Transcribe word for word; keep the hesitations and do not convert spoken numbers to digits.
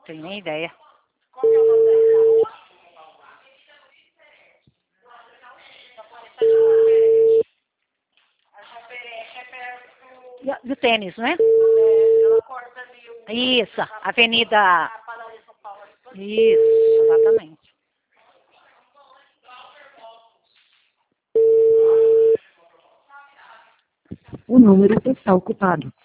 Tenho nem ideia. Qual que é o nome dessa rua? Essa é João Pereira. A João Pereira é perto Do tênis, não é? é, ela corta ali o... Isso, Avenida. A padaria São Paulo. Isso, exatamente. O número está ocupado.